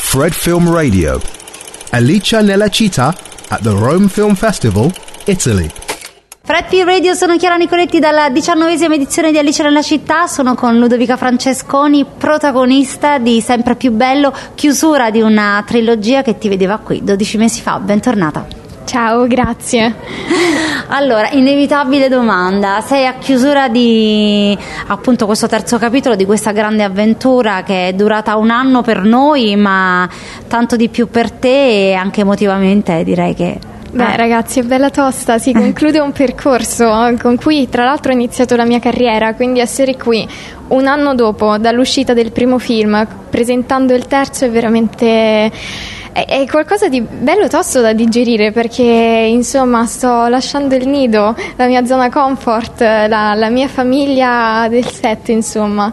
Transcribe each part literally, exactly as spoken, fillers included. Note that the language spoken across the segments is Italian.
Fred Film Radio. Alicia nella città at the Rome Film Festival, Italy. Fred Film Radio, sono Chiara Nicoletti dalla diciannovesima edizione di Alice nella città. Sono con Ludovica Francesconi, protagonista di Sempre più bello, chiusura di una trilogia che ti vedeva qui dodici mesi fa. Bentornata. Ciao, grazie. Allora, inevitabile domanda: sei a chiusura di appunto questo terzo capitolo di questa grande avventura che è durata un anno per noi, ma tanto di più per te, e anche emotivamente direi che... Beh, ragazzi, è bella tosta, si conclude un percorso con cui tra l'altro ho iniziato la mia carriera, quindi essere qui un anno dopo dall'uscita del primo film, presentando il terzo, è veramente... è qualcosa di bello tosto da digerire, perché insomma sto lasciando il nido, la mia zona comfort, la, la mia famiglia del set, insomma,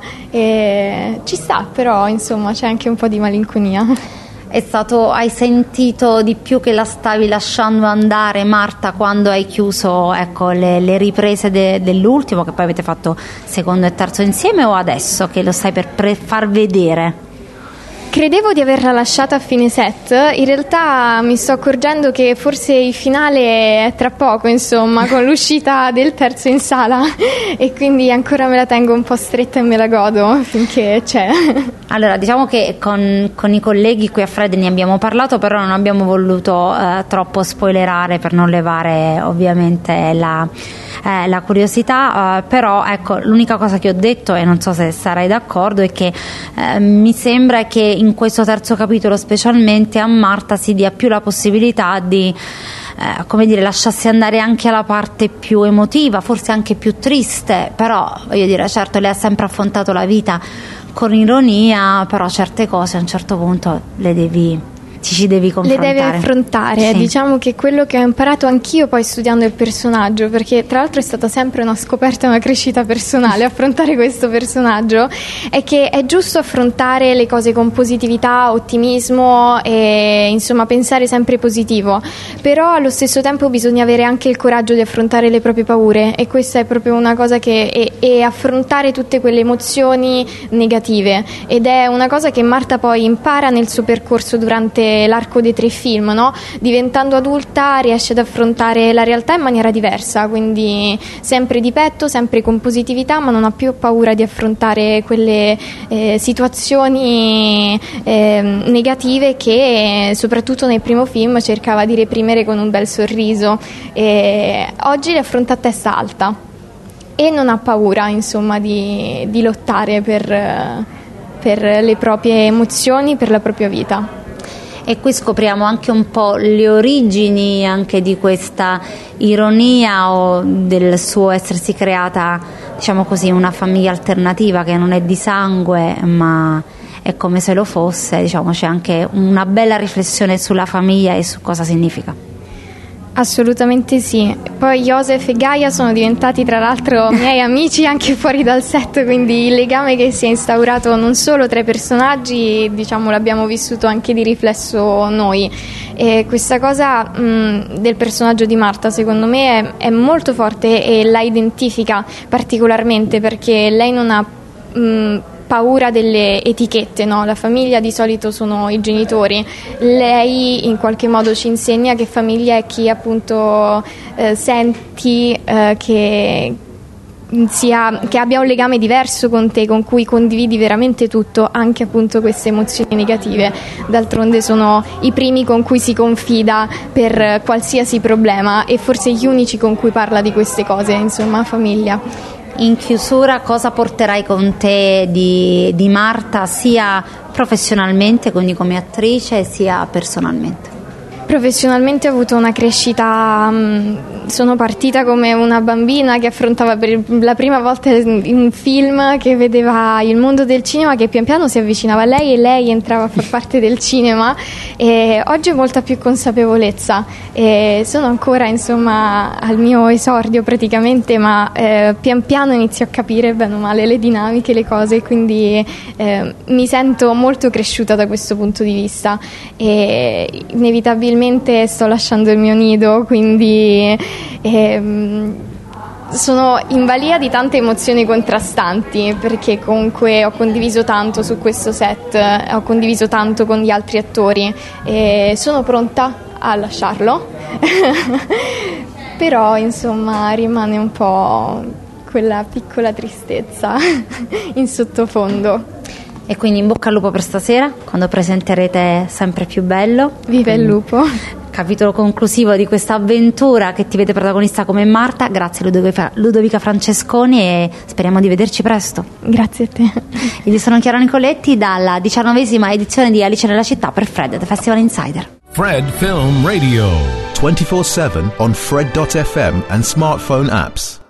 e ci sta, però insomma c'è anche un po' di malinconia. È stato, hai sentito di più che la stavi lasciando andare, Marta, quando hai chiuso, ecco, le, le riprese de, dell'ultimo, che poi avete fatto secondo e terzo insieme, o adesso che lo stai per pre- far vedere? Credevo di averla lasciata a fine set, in realtà mi sto accorgendo che forse il finale è tra poco, insomma, con l'uscita del terzo in sala, e quindi ancora me la tengo un po' stretta e me la godo finché c'è. Allora, diciamo che con, con i colleghi qui a Fred ne abbiamo parlato, però non abbiamo voluto eh, troppo spoilerare per non levare ovviamente la... Eh, la curiosità, eh, però ecco, l'unica cosa che ho detto, e non so se sarai d'accordo, è che eh, mi sembra che in questo terzo capitolo specialmente a Marta si dia più la possibilità di eh, come dire, lasciarsi andare anche alla parte più emotiva, forse anche più triste, però voglio dire, certo, lei ha sempre affrontato la vita con ironia, però certe cose a un certo punto le devi... ci devi confrontare. Le devi affrontare, sì. Diciamo che quello che ho imparato anch'io poi studiando il personaggio, perché tra l'altro è stata sempre una scoperta e una crescita personale affrontare questo personaggio, è che è giusto affrontare le cose con positività, ottimismo e insomma pensare sempre positivo, però allo stesso tempo bisogna avere anche il coraggio di affrontare le proprie paure, e questa è proprio una cosa che e, e affrontare tutte quelle emozioni negative, ed è una cosa che Marta poi impara nel suo percorso durante l'arco dei tre film, no? Diventando adulta riesce ad affrontare la realtà in maniera diversa, quindi sempre di petto, sempre con positività, ma non ha più paura di affrontare quelle eh, situazioni eh, negative che soprattutto nel primo film cercava di reprimere con un bel sorriso, e oggi le affronta a testa alta e non ha paura, insomma, di, di lottare per, per le proprie emozioni, per la propria vita. E qui scopriamo anche un po' le origini anche di questa ironia, o del suo essersi creata, diciamo così, una famiglia alternativa che non è di sangue ma è come se lo fosse. Diciamo, c'è anche una bella riflessione sulla famiglia e su cosa significa. Assolutamente sì. Poi Joseph e Gaia sono diventati tra l'altro miei amici anche fuori dal set, quindi il legame che si è instaurato non solo tra i personaggi, diciamo, l'abbiamo vissuto anche di riflesso noi, e questa cosa mh, del personaggio di Marta secondo me è, è molto forte e la identifica particolarmente, perché lei non ha mh, paura delle etichette, no? La famiglia di solito sono i genitori, lei in qualche modo ci insegna che famiglia è chi appunto eh, senti eh, che sia, che abbia un legame diverso con te, con cui condividi veramente tutto, anche appunto queste emozioni negative. D'altronde sono i primi con cui si confida per qualsiasi problema, e forse gli unici con cui parla di queste cose, insomma, famiglia. In chiusura, cosa porterai con te di, di Marta, sia professionalmente, quindi come attrice, sia personalmente? Professionalmente ho avuto una crescita, sono partita come una bambina che affrontava per la prima volta un film, che vedeva il mondo del cinema, che pian piano si avvicinava a lei e lei entrava a far parte del cinema, e oggi ho molta più consapevolezza e sono ancora, insomma, al mio esordio praticamente, ma eh, pian piano inizio a capire bene o male le dinamiche, le cose, quindi eh, mi sento molto cresciuta da questo punto di vista, e inevitabilmente sto lasciando il mio nido, quindi ehm, sono in balia di tante emozioni contrastanti, perché comunque ho condiviso tanto su questo set, ho condiviso tanto con gli altri attori e sono pronta a lasciarlo però insomma rimane un po' quella piccola tristezza in sottofondo. E quindi in bocca al lupo per stasera, quando presenterete Sempre più bello. Viva il lupo! Capitolo conclusivo di questa avventura che ti vede protagonista come Marta. Grazie Ludovica, Ludovica Francesconi, e speriamo di vederci presto. Grazie a te. Io sono Chiara Nicoletti dalla diciannovesima edizione di Alice nella città per Fred, The Festival Insider. Fred Film Radio twenty-four seven on Fred dot f m and smartphone apps.